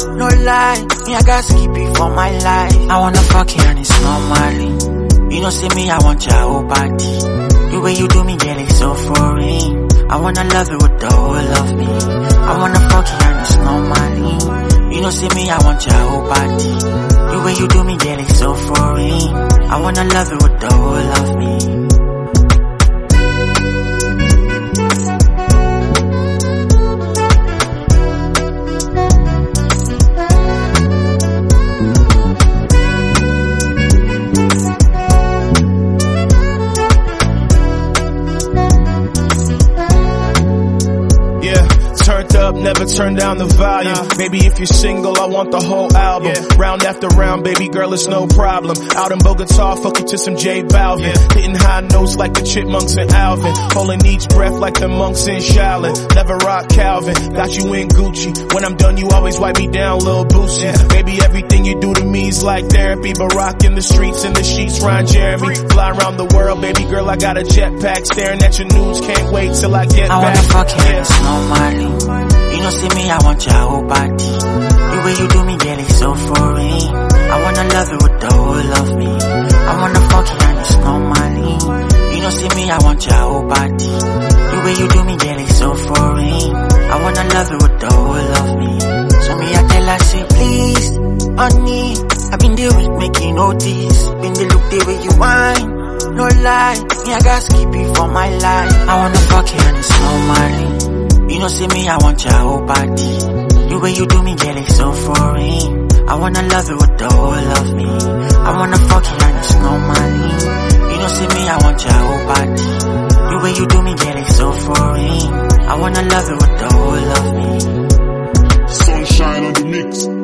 no lie. Me, I gotta keep it for my life. I wanna fuck you and it's normally. You know, see me, I want your whole body. The way you do me, girl, it's so foreign. I wanna love you with the whole of me. I wanna fuck you and it's normally. You know, see me, I want your whole body. The way you do me, girl, it's so foreign. I wanna love you with the whole of me. Turned up, never turn down the volume. Baby, if you're single, I want the whole album. Round after round, baby girl, it's no problem. Out in Bogota, fuck it to some J Balvin. Hitting high notes like the Chipmunks and Alvin. Holding each breath like the monks in Shaolin. Never rock Calvin, got you in Gucci. When I'm done, you always wipe me down, Lil Boosie. Baby, everything you do to me is like therapy. Barack in the streets, in the sheets, Ron Jeremy. Fly around the world, baby girl, I got a jetpack. Staring at your nudes, can't wait till I get back. I wanna fuck you, it's normally. You know, see me, I want your whole body. The way you do me, girl, it's so foreign. I wanna love you with the whole of me. I wanna fuck you and it's normally. You know, see me, I want your whole body. The way you do me, girl, it's so foreign. I wanna love you with the whole of me. So me, I tell her, say, please, honey, I've been there with making notice. Been the look the way you whine. No lie, me, I gotta keep it for my life. I wanna fuck you and it's normally. You know, see me, I want your whole body. The way you do me, girl, it's so foreign. I wanna love you with the whole of me. I wanna fuck you and it's normally. You know, see me, I want your whole body. The way you do me, girl, it's so foreign. I wanna love you with the whole of me. Sunshine on the mix.